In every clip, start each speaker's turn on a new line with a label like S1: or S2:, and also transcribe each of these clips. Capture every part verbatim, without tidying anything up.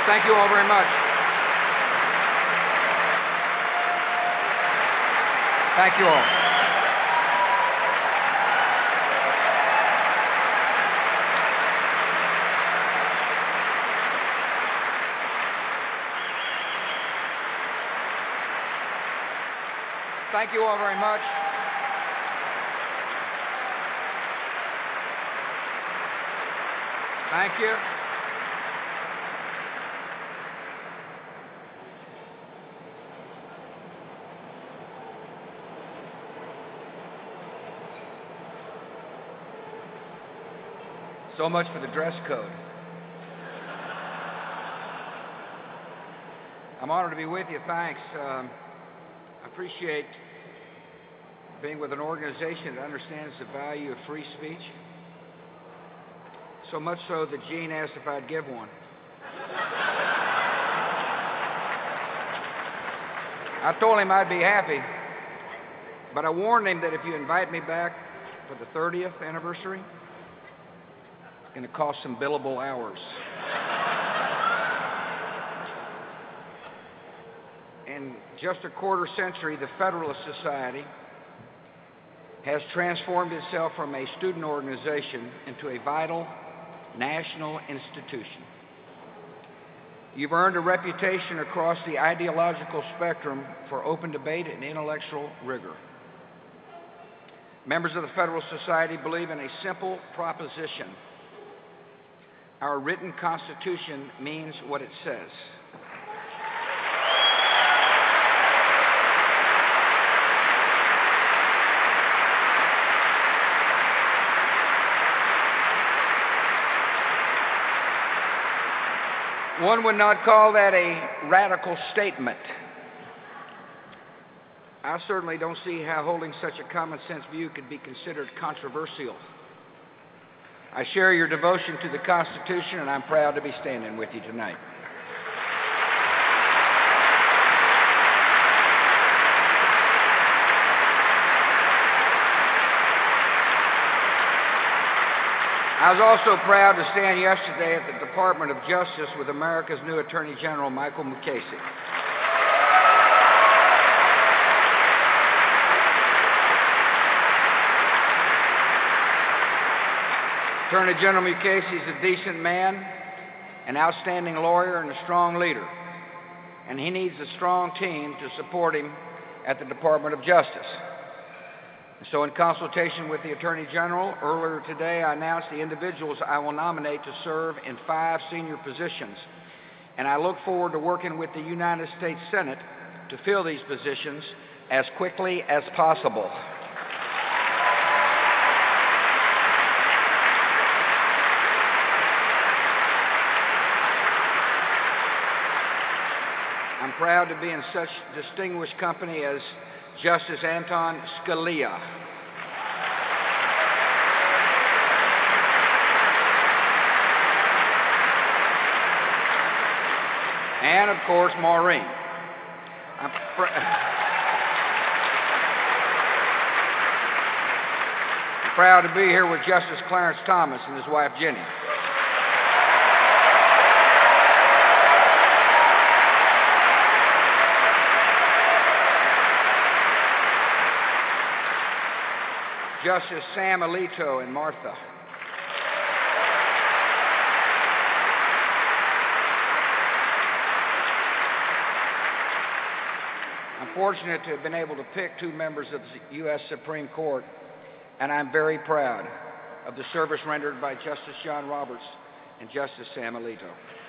S1: Thank you all very much. Thank you all. Thank you all very much. Thank you. So much for the dress code. I'm honored to be with you. Thanks. Um, I appreciate being with an organization that understands the value of free speech. So much so that Gene asked if I'd give one. I told him I'd be happy, but I warned him that if you invite me back for the thirtieth anniversary, it's going to cost some billable hours. In just a quarter century, the Federalist Society has transformed itself from a student organization into a vital national institution. You've earned a reputation across the ideological spectrum for open debate and intellectual rigor. Members of the Federalist Society believe in a simple proposition. Our written Constitution means what it says. One would not call that a radical statement. I certainly don't see how holding such a common sense view could be considered controversial. I share your devotion to the Constitution, and I'm proud to be standing with you tonight. I was also proud to stand yesterday at the Department of Justice with America's new Attorney General, Michael Mukasey. Attorney General Mukasey is a decent man, an outstanding lawyer, and a strong leader. And he needs a strong team to support him at the Department of Justice. So in consultation with the Attorney General, earlier today I announced the individuals I will nominate to serve in five senior positions. And I look forward to working with the United States Senate to fill these positions as quickly as possible. I'm proud to be in such distinguished company as Justice Anton Scalia. And, of course, Maureen. I'm, pr- I'm proud to be here with Justice Clarence Thomas and his wife, Jenny. Justice Sam Alito and Martha. I'm fortunate to have been able to pick two members of the U S Supreme Court, and I'm very proud of the service rendered by Justice John Roberts and Justice Sam Alito.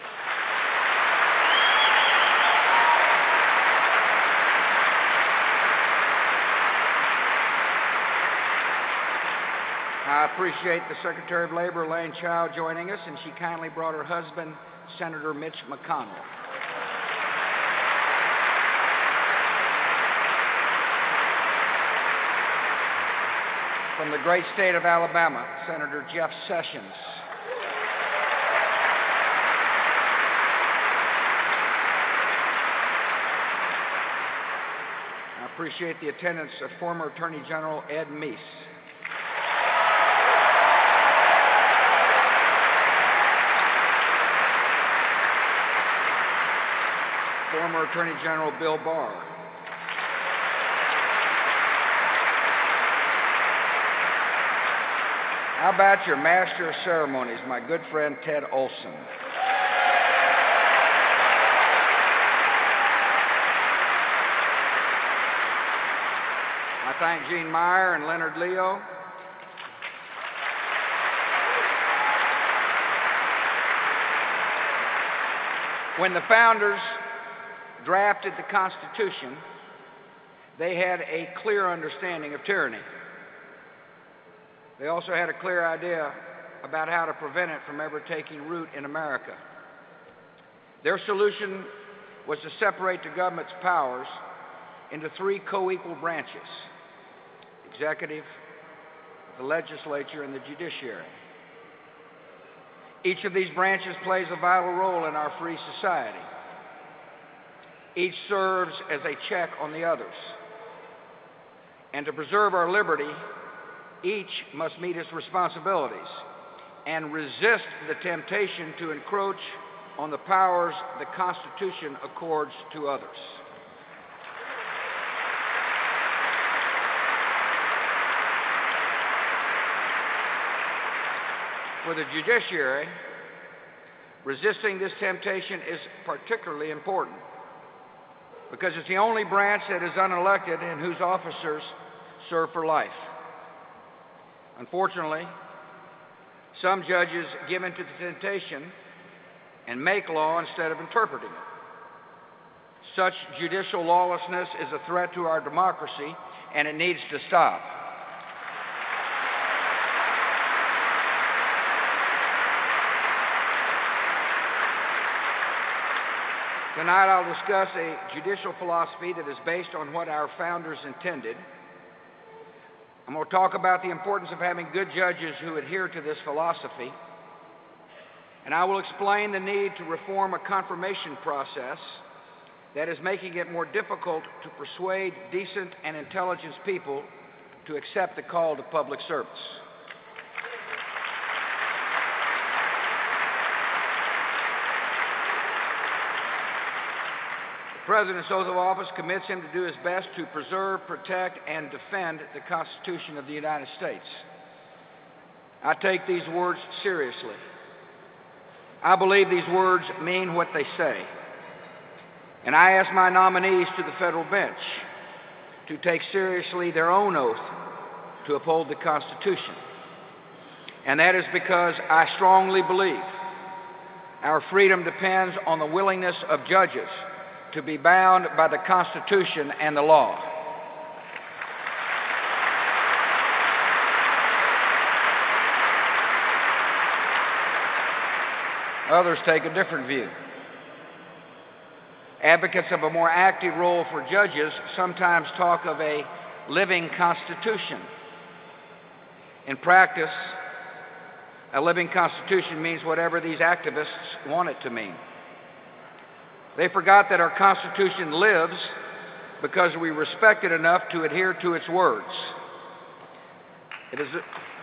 S1: I appreciate the Secretary of Labor, Elaine Chao, joining us, and she kindly brought her husband, Senator Mitch McConnell. From the great state of Alabama, Senator Jeff Sessions. I appreciate the attendance of former Attorney General Ed Meese. former Attorney General Bill Barr. How about your Master of Ceremonies, my good friend Ted Olson? I thank Gene Meyer and Leonard Leo. When the founders drafted the Constitution, they had a clear understanding of tyranny. They also had a clear idea about how to prevent it from ever taking root in America. Their solution was to separate the government's powers into three co-equal branches: executive, the legislature, and the judiciary. Each of these branches plays a vital role in our free society. Each serves as a check on the others. And to preserve our liberty, each must meet its responsibilities and resist the temptation to encroach on the powers the Constitution accords to others. For the judiciary, resisting this temptation is particularly important because it's the only branch that is unelected and whose officers serve for life. Unfortunately, some judges give in to the temptation and make law instead of interpreting it. Such judicial lawlessness is a threat to our democracy, and it needs to stop. Tonight I'll discuss a judicial philosophy that is based on what our founders intended. I'm going to talk about the importance of having good judges who adhere to this philosophy. And I will explain the need to reform a confirmation process that is making it more difficult to persuade decent and intelligent people to accept the call to public service. The President's oath of office commits him to do his best to preserve, protect, and defend the Constitution of the United States. I take these words seriously. I believe these words mean what they say. And I ask my nominees to the federal bench to take seriously their own oath to uphold the Constitution. And that is because I strongly believe our freedom depends on the willingness of judges to be bound by the Constitution and the law. Others take a different view. Advocates of a more active role for judges sometimes talk of a living Constitution. In practice, a living Constitution means whatever these activists want it to mean. They forgot that our Constitution lives because we respect it enough to adhere to its words. It is a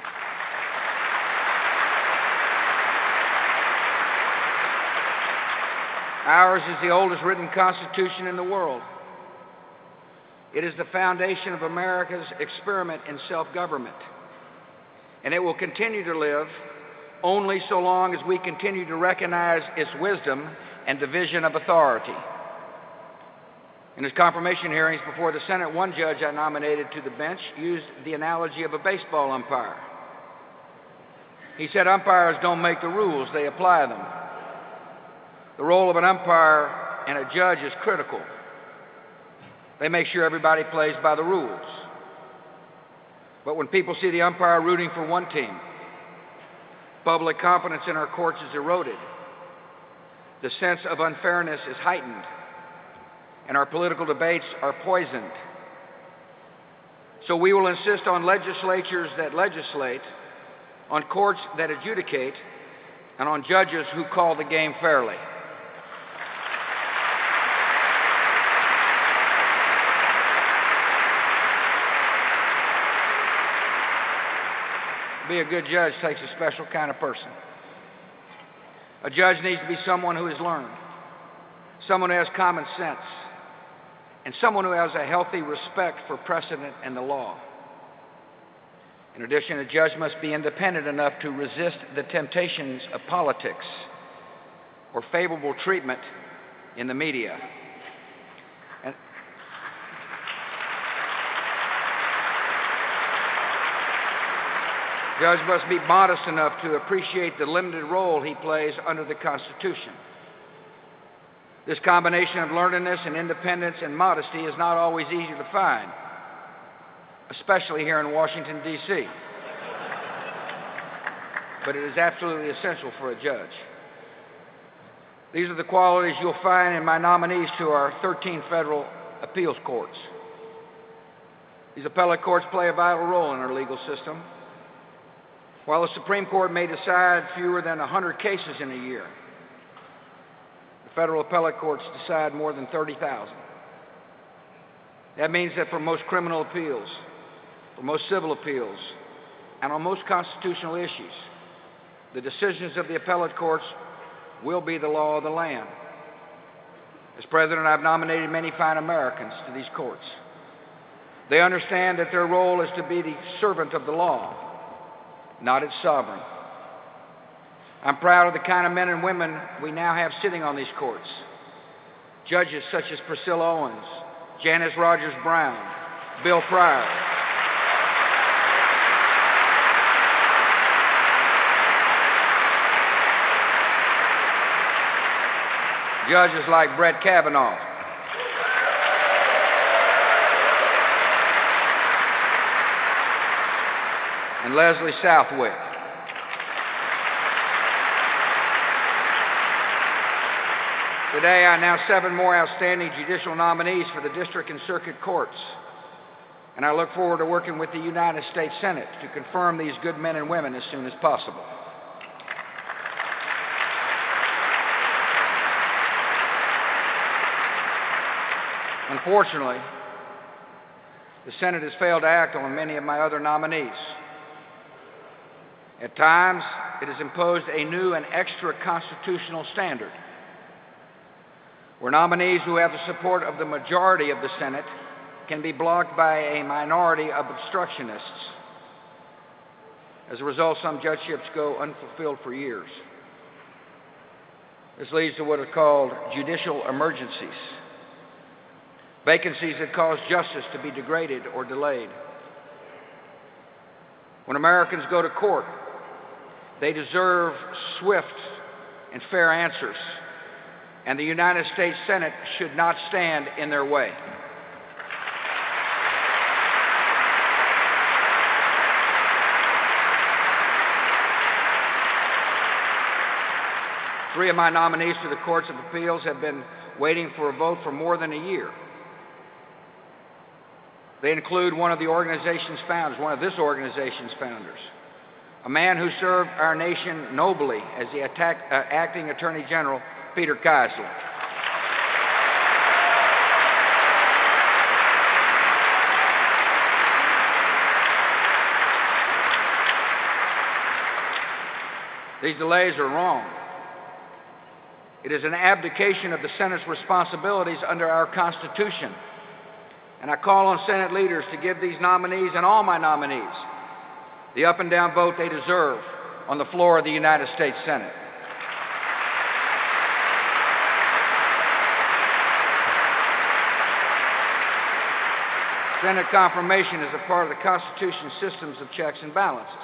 S1: Ours is the oldest written Constitution in the world. It is the foundation of America's experiment in self-government. And it will continue to live only so long as we continue to recognize its wisdom and division of authority. In his confirmation hearings before the Senate, one judge I nominated to the bench used the analogy of a baseball umpire. He said, umpires don't make the rules, they apply them. The role of an umpire and a judge is critical. They make sure everybody plays by the rules. But when people see the umpire rooting for one team, public confidence in our courts is eroded. The sense of unfairness is heightened, and our political debates are poisoned. So we will insist on legislatures that legislate, on courts that adjudicate, and on judges who call the game fairly. To be a good judge takes a special kind of person. A judge needs to be someone who has learned, someone who has common sense, and someone who has a healthy respect for precedent and the law. In addition, a judge must be independent enough to resist the temptations of politics or favorable treatment in the media. And judge must be modest enough to appreciate the limited role he plays under the Constitution. This combination of learnedness and independence and modesty is not always easy to find, especially here in Washington, D C But it is absolutely essential for a judge. These are the qualities you'll find in my nominees to our thirteen federal appeals courts. These appellate courts play a vital role in our legal system. While the Supreme Court may decide fewer than one hundred cases in a year, the federal appellate courts decide more than thirty thousand. That means that for most criminal appeals, for most civil appeals, and on most constitutional issues, the decisions of the appellate courts will be the law of the land. As president, I've nominated many fine Americans to these courts. They understand that their role is to be the servant of the law, not its sovereign. I'm proud of the kind of men and women we now have sitting on these courts. Judges such as Priscilla Owens, Janice Rogers Brown, Bill Pryor. Judges like Brett Kavanaugh. And Leslie Southwick. Today, I announce seven more outstanding judicial nominees for the district and circuit courts. And I look forward to working with the United States Senate to confirm these good men and women as soon as possible. Unfortunately, the Senate has failed to act on many of my other nominees. At times, it has imposed a new and extra constitutional standard, where nominees who have the support of the majority of the Senate can be blocked by a minority of obstructionists. As a result, some judgeships go unfulfilled for years. This leads to what are called judicial emergencies, vacancies that cause justice to be degraded or delayed. When Americans go to court, they deserve swift and fair answers, and the United States Senate should not stand in their way. Three of my nominees to the Courts of Appeals have been waiting for a vote for more than a year. They include one of the organization's founders, one of this organization's founders, a man who served our nation nobly as the attack, uh, acting Attorney General, Peter Keisler. These delays are wrong. It is an abdication of the Senate's responsibilities under our Constitution. And I call on Senate leaders to give these nominees and all my nominees the up and down vote they deserve on the floor of the United States Senate. Senate confirmation is a part of the Constitution's systems of checks and balances.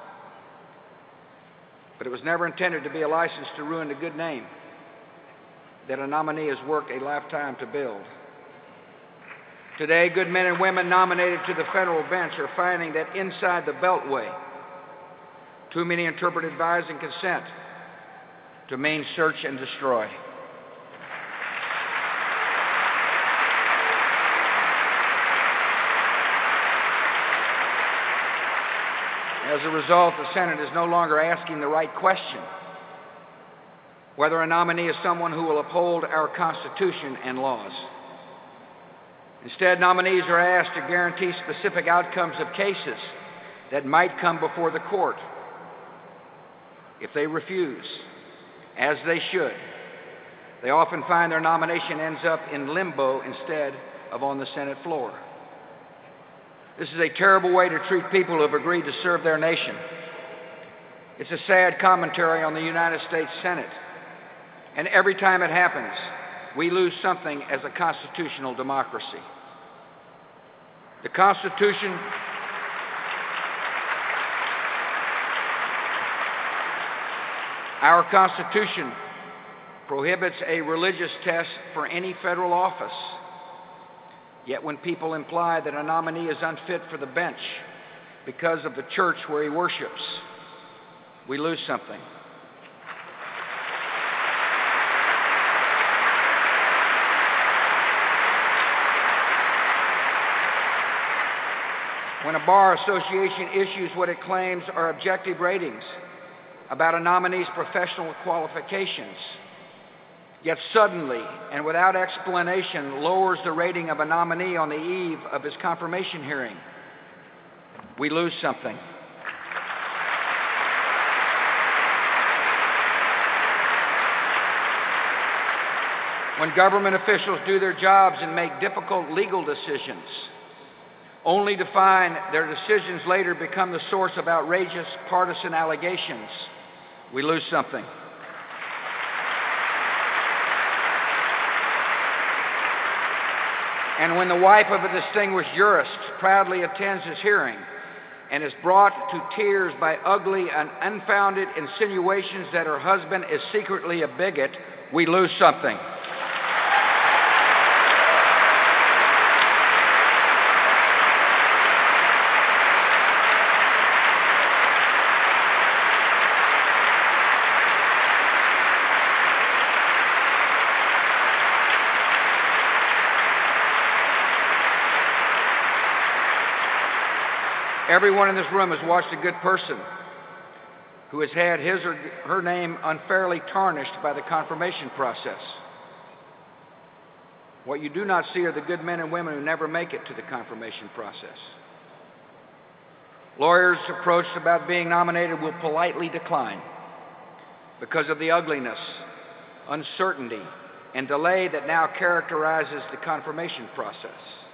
S1: But it was never intended to be a license to ruin the good name that a nominee has worked a lifetime to build. Today, good men and women nominated to the federal bench are finding that inside the Beltway, too many interpret advise and consent to mean search and destroy. As a result, the Senate is no longer asking the right question, whether a nominee is someone who will uphold our Constitution and laws. Instead, nominees are asked to guarantee specific outcomes of cases that might come before the court. If they refuse, as they should, They often find their nomination ends up in limbo instead of on the Senate floor. This is a terrible way to treat people who have agreed to serve their nation. It's a sad commentary on the United States Senate. And every time it happens, we lose something as a constitutional democracy. The Constitution Our Constitution prohibits a religious test for any federal office. Yet when people imply that a nominee is unfit for the bench because of the church where he worships, we lose something. When a bar association issues what it claims are objective ratings about a nominee's professional qualifications, yet suddenly and without explanation lowers the rating of a nominee on the eve of his confirmation hearing, we lose something. When government officials do their jobs and make difficult legal decisions, only to find their decisions later become the source of outrageous partisan allegations, we lose something. And when the wife of a distinguished jurist proudly attends his hearing and is brought to tears by ugly and unfounded insinuations that her husband is secretly a bigot, we lose something. Everyone in this room has watched a good person who has had his or her name unfairly tarnished by the confirmation process. What you do not see are the good men and women who never make it to the confirmation process. Lawyers approached about being nominated will politely decline because of the ugliness, uncertainty, and delay that now characterizes the confirmation process.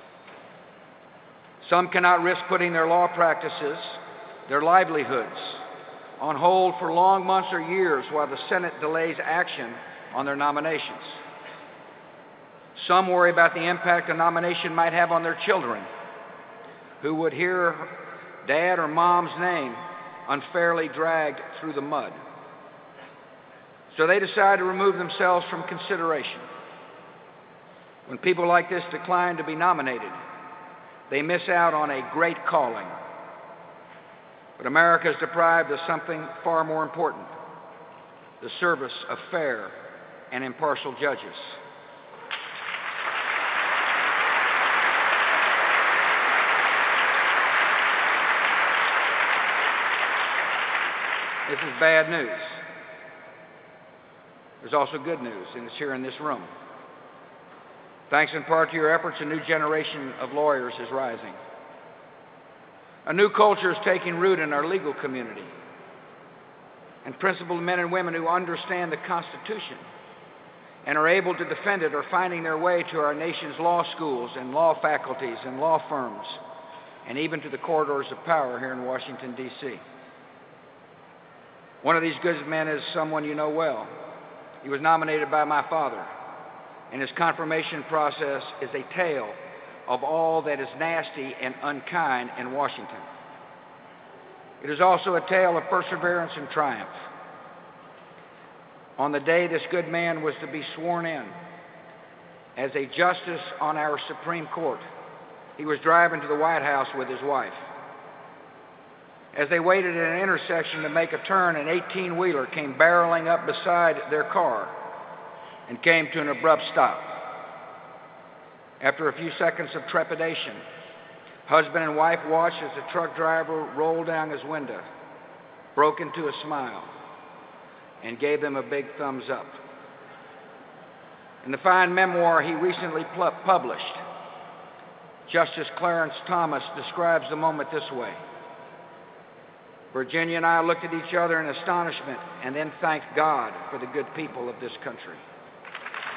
S1: Some cannot risk putting their law practices, their livelihoods, on hold for long months or years while the Senate delays action on their nominations. Some worry about the impact a nomination might have on their children, who would hear dad or mom's name unfairly dragged through the mud. So they decide to remove themselves from consideration. When people like this decline to be nominated, they miss out on a great calling. But America is deprived of something far more important: the service of fair and impartial judges. This is bad news. There's also good news, and it's here in this room. Thanks in part to your efforts, a new generation of lawyers is rising. A new culture is taking root in our legal community, and principled men and women who understand the Constitution and are able to defend it are finding their way to our nation's law schools and law faculties and law firms, and even to the corridors of power here in Washington, D C One of these good men is someone you know well. He was nominated by my father, and his confirmation process is a tale of all that is nasty and unkind in Washington. It is also a tale of perseverance and triumph. On the day this good man was to be sworn in as a justice on our Supreme Court, he was driving to the White House with his wife. As they waited at an intersection to make a turn, an eighteen-wheeler came barreling up beside their car and came to an abrupt stop. After a few seconds of trepidation, husband and wife watched as the truck driver rolled down his window, broke into a smile, and gave them a big thumbs up. In the fine memoir he recently pl- published, Justice Clarence Thomas describes the moment this way: Virginia and I looked at each other in astonishment and then thanked God for the good people of this country.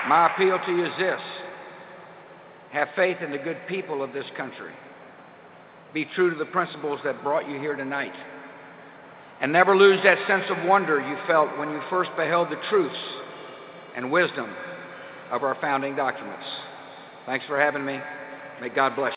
S1: My appeal to you is this: have faith in the good people of this country. Be true to the principles that brought you here tonight. And never lose that sense of wonder you felt when you first beheld the truths and wisdom of our founding documents. Thanks for having me. May God bless you.